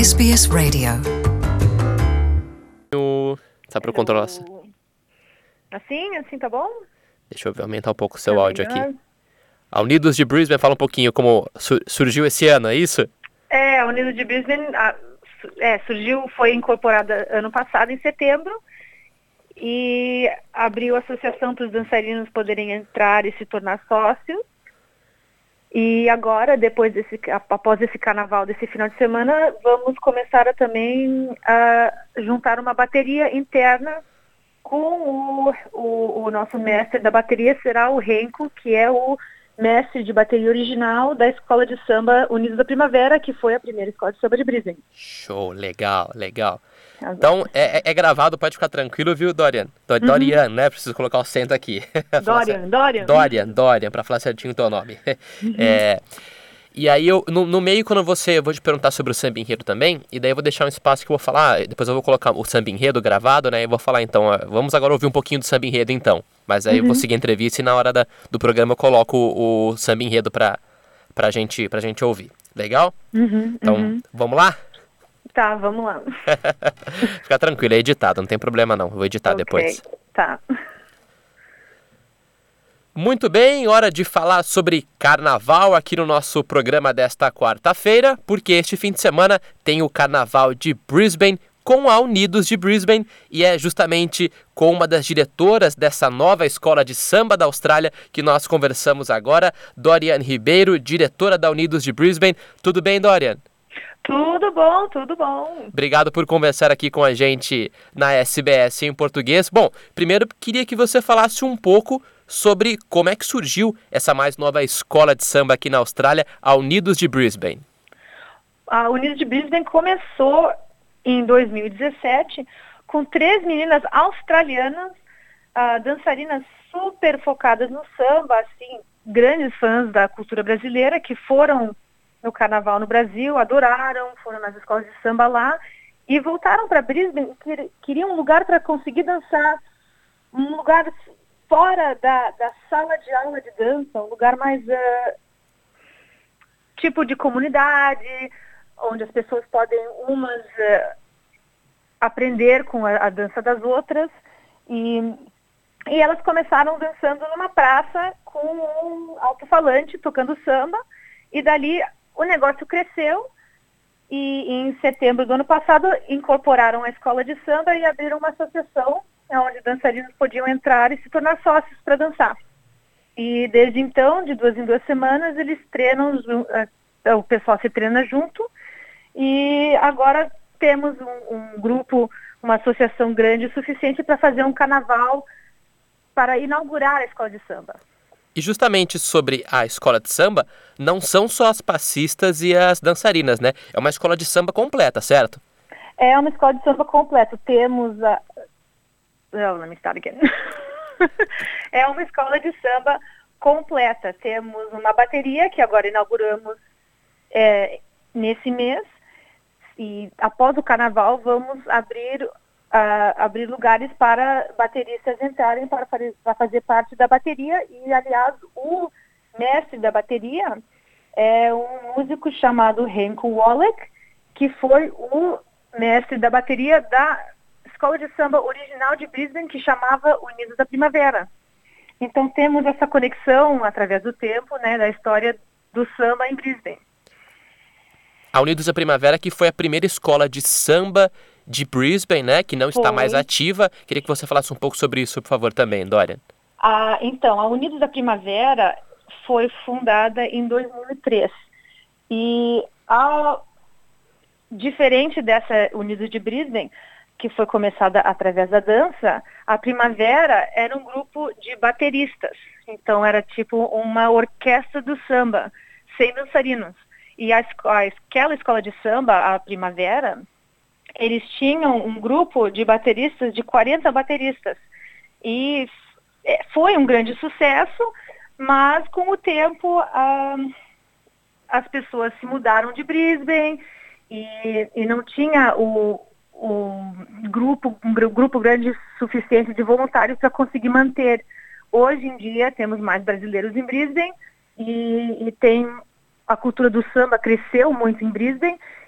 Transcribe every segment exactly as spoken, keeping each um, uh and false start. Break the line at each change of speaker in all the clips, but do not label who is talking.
S B S Radio.
Tá para controlar.
Assim? Assim tá bom?
Deixa eu ver, aumentar um pouco o seu
Tá
áudio
melhor?
aqui. A Unidos de Brisbane, fala um pouquinho como su- surgiu esse ano, é isso?
É, a Unidos de Brisbane a, su- é, surgiu, foi incorporada ano passado, em setembro, e abriu a associação para os dançarinos poderem entrar e se tornar sócios. E agora, depois desse, após esse carnaval desse final de semana, vamos começar a também a juntar uma bateria interna com o, o, o nosso mestre da bateria, será o Renko, que é o mestre de bateria original da Escola de Samba Unidos da Primavera, que foi a primeira escola de samba de Brisbane.
Show, legal, legal.
Exato.
Então, é, é- é gravado, pode ficar tranquilo, viu, Dorian? Do- Dorian, né? Preciso colocar o acento aqui. Falar
Dorian,
cer-
Dorian.
Dorian, Dorian, pra falar certinho o teu nome. É, e aí, eu, no, no meio, quando você... Eu vou te perguntar sobre o samba enredo também, e daí eu vou deixar um espaço que eu vou falar, depois eu vou colocar o samba enredo gravado, né? E vou falar, então, ó, vamos agora ouvir um pouquinho do samba enredo, então. Mas aí eu vou seguir a entrevista e na hora da- do programa eu coloco o, o samba enredo pra, pra, gente, pra gente ouvir. Legal?
Uhum,
Então,
uhum.
vamos lá?
Tá, vamos lá.
Fica tranquilo, é editado, não tem problema não. Eu vou editar
Ok,
depois.
tá.
Muito bem, hora de falar sobre carnaval aqui no nosso programa desta quarta-feira, porque este fim de semana tem o carnaval de Brisbane com a Unidos de Brisbane e é justamente com uma das diretoras dessa nova escola de samba da Austrália que nós conversamos agora, Dorian Ribeiro, diretora da Unidos de Brisbane. Tudo bem, Dorian?
Tudo bom, tudo bom.
Obrigado por conversar aqui com a gente na S B S em português. Bom, primeiro queria que você falasse um pouco sobre como é que surgiu essa mais nova escola de samba aqui na Austrália, a Unidos de Brisbane.
A Unidos de Brisbane começou em dois mil e dezessete com três meninas australianas, ah, dançarinas super focadas no samba, assim, grandes fãs da cultura brasileira, que foram no carnaval no Brasil, adoraram, foram nas escolas de samba lá e voltaram para Brisbane e quer- queriam um lugar para conseguir dançar, um lugar fora da, da sala de aula de dança, um lugar mais ah, tipo de comunidade, onde as pessoas podem umas eh, aprender com a, a dança das outras. E, e elas começaram dançando numa praça com um alto-falante tocando samba, e dali o negócio cresceu e em setembro do ano passado incorporaram a escola de samba e abriram uma associação onde dançarinos podiam entrar e se tornar sócios para dançar. E desde então, de duas em duas semanas, eles treinam, ju- eh, o pessoal se treina junto. E agora temos um, um grupo, uma associação grande o suficiente para fazer um carnaval para inaugurar a escola de samba.
E justamente sobre a escola de samba, não são só as passistas e as dançarinas, né? É uma escola de samba completa, certo?
É uma escola de samba completa. Temos a... Não, let me start again. É uma escola de samba completa. Temos uma bateria que agora inauguramos é, nesse mês. E após o carnaval vamos abrir, ah, abrir lugares para bateristas entrarem para, fare- para fazer parte da bateria. E, aliás, o mestre da bateria é um músico chamado Renko Wallach, que foi o mestre da bateria da escola de samba original de Brisbane, que chamava Unidos da Primavera. Então temos essa conexão através do tempo, né, da história do samba em Brisbane.
A Unidos da Primavera, que foi a primeira escola de samba de Brisbane, né? Que não está
Foi.
mais ativa. Queria que você falasse um pouco sobre isso, por favor, também, Dorian.
Ah, então, a Unidos da Primavera foi fundada em dois mil e três. E, a, diferente dessa Unidos de Brisbane, que foi começada através da dança, a Primavera era um grupo de bateristas. Então, era tipo uma orquestra do samba, sem dançarinos. E a, esco- a, aquela escola de samba, a Primavera, eles tinham um grupo de bateristas, de quarenta bateristas. E é, foi um grande sucesso, mas com o tempo ah, as pessoas se mudaram de Brisbane e, e não tinha o, o grupo, um gru- grupo grande suficiente de voluntários para conseguir manter. Hoje em dia temos mais brasileiros em Brisbane e, e tem a cultura do samba cresceu muito em Brisbane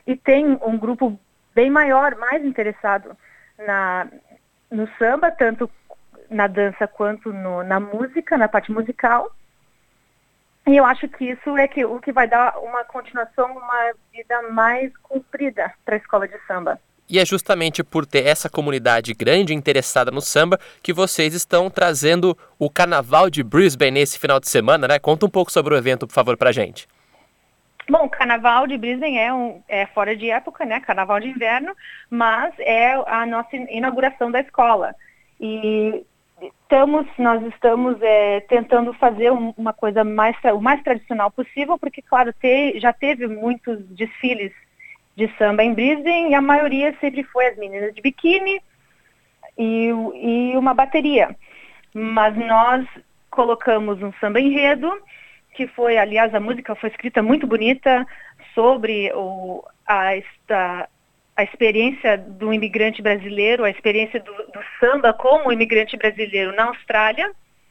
e tem um grupo bem maior, mais interessado na, no samba, tanto na dança quanto no, na música, na parte musical. E eu acho que isso é que, o que vai dar uma continuação, uma vida mais comprida para a escola de samba.
E é justamente por ter essa comunidade grande interessada no samba que vocês estão trazendo o Carnaval de Brisbane nesse final de semana, né? Conta um pouco sobre o evento, por favor, pra gente.
Bom, o Carnaval de Brisbane é, um, é fora de época, né? Carnaval de inverno, mas é a nossa inauguração da escola. E estamos, nós estamos é, tentando fazer um, uma coisa mais, o mais tradicional possível, porque, claro, te, já teve muitos desfiles de samba em Brisbane, e a maioria sempre foi as meninas de biquíni e, e uma bateria. Mas nós colocamos um samba enredo, que foi, aliás, a música foi escrita muito bonita sobre o, a, a, a experiência do imigrante brasileiro, a experiência do, do samba como imigrante brasileiro na Austrália.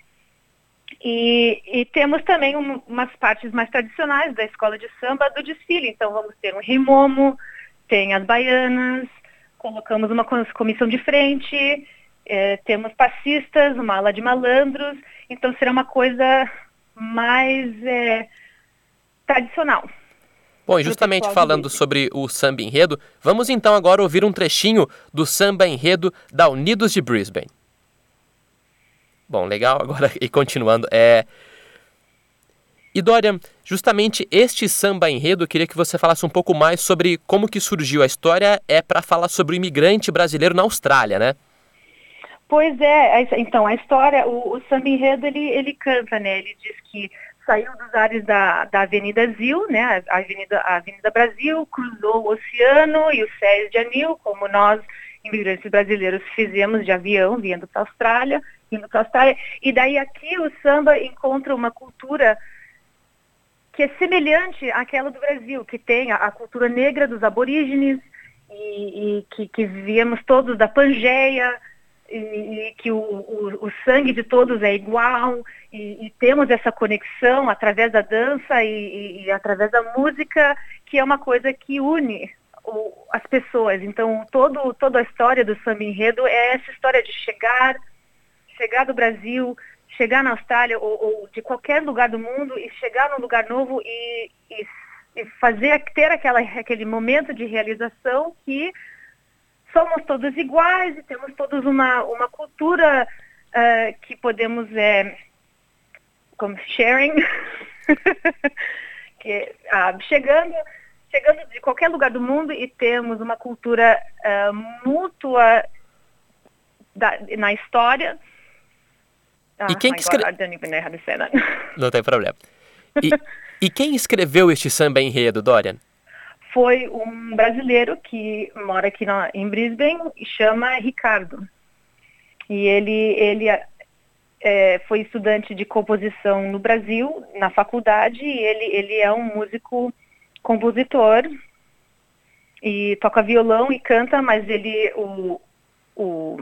E, e temos também um, umas partes mais tradicionais da escola de samba do desfile. Então vamos ter um rimomo, tem as baianas, colocamos uma comissão de frente, é, temos passistas, uma ala de malandros. Então será uma coisa mais é, tradicional.
Bom, e justamente falando sobre o samba enredo, vamos então agora ouvir um trechinho do samba enredo da Unidos de Brisbane. Bom, legal, agora e continuando, é... E Dorian, justamente este samba enredo, eu queria que você falasse um pouco mais sobre como que surgiu. A história é para falar sobre o imigrante brasileiro na Austrália, né?
Pois é, então, a história, o, o samba enredo, ele, ele canta, né? Ele diz que saiu dos ares da, da Avenida Zil, né? A Avenida, a Avenida Brasil, cruzou o oceano e os céus de anil, como nós, imigrantes brasileiros, fizemos de avião, vindo para a Austrália, indo para a Austrália. E daí aqui o samba encontra uma cultura que é semelhante àquela do Brasil, que tem a, a cultura negra dos aborígenes, e, e que, que viemos todos da Pangeia, e, e que o, o, o sangue de todos é igual, e, e temos essa conexão através da dança e, e, e através da música, que é uma coisa que une o, as pessoas. Então, todo, toda a história do samba enredo é essa história de chegar, chegar do Brasil, chegar na Austrália ou, ou de qualquer lugar do mundo e chegar num lugar novo e, e, e fazer, ter aquela, aquele momento de realização que somos todos iguais e temos todos uma, uma cultura uh, que podemos, é, como sharing, que, uh, chegando, chegando de qualquer lugar do mundo e temos uma cultura uh, mútua da, na história.
E quem que escre... Não tem problema. E, e quem escreveu este samba enredo, Dorian?
Foi um brasileiro que mora aqui na, em Brisbane e chama Ricardo. E ele, ele é, foi estudante de composição no Brasil, na faculdade, e ele, ele é um músico compositor e toca violão e canta, mas ele, o, o,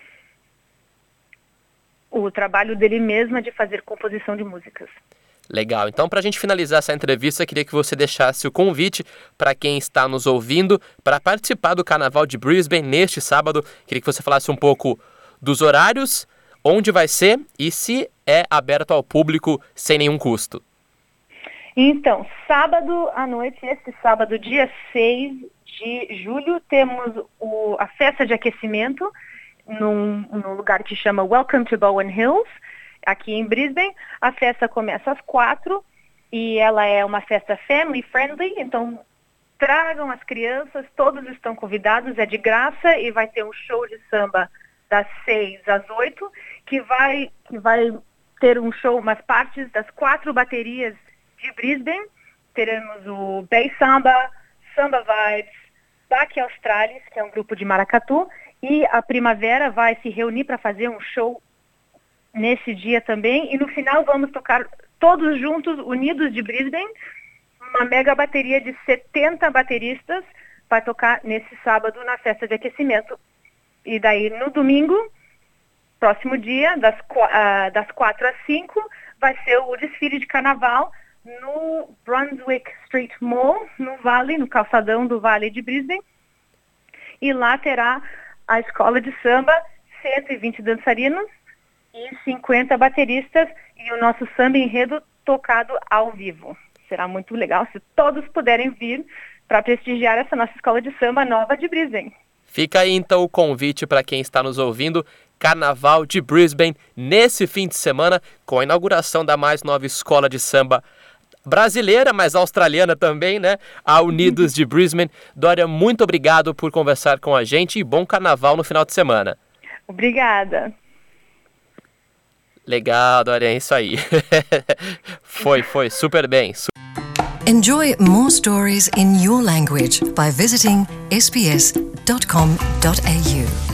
o trabalho dele mesmo é de fazer composição de músicas.
Legal. Então, para a gente finalizar essa entrevista, queria que você deixasse o convite para quem está nos ouvindo para participar do Carnaval de Brisbane neste sábado. Queria que você falasse um pouco dos horários, onde vai ser e se é aberto ao público sem nenhum custo.
Então, sábado à noite, esse sábado, dia seis de julho, temos o, a festa de aquecimento num, num lugar que chama Welcome to Bowen Hills, aqui em Brisbane. A festa começa às quatro e ela é uma festa family friendly, então tragam as crianças, todos estão convidados, é de graça e vai ter um show de samba das seis às oito, que vai, que vai ter um show, umas partes das quatro baterias de Brisbane. Teremos o Bay Samba, Samba Vibes, Baque Australis, que é um grupo de maracatu, e a Primavera vai se reunir para fazer um show nesse dia também, e no final vamos tocar todos juntos, unidos de Brisbane, uma mega bateria de setenta bateristas vai tocar nesse sábado na festa de aquecimento. E daí no domingo, próximo dia, das, uh, das quatro às cinco, vai ser o desfile de carnaval no Brunswick Street Mall, no Vale, no calçadão do Vale de Brisbane. E lá terá a escola de samba, cento e vinte dançarinos e cinquenta bateristas e o nosso samba enredo tocado ao vivo. Será muito legal se todos puderem vir para prestigiar essa nossa escola de samba nova de Brisbane.
Fica aí então o convite para quem está nos ouvindo, Carnaval de Brisbane, nesse fim de semana, com a inauguração da mais nova escola de samba brasileira, mas australiana também, né? A Unidos de Brisbane. Dória, muito obrigado por conversar com a gente e bom carnaval no final de semana.
Obrigada.
Legal, Dória, é isso aí. foi, foi, super bem.
Enjoy more stories in your language by visiting s b s dot com dot a u.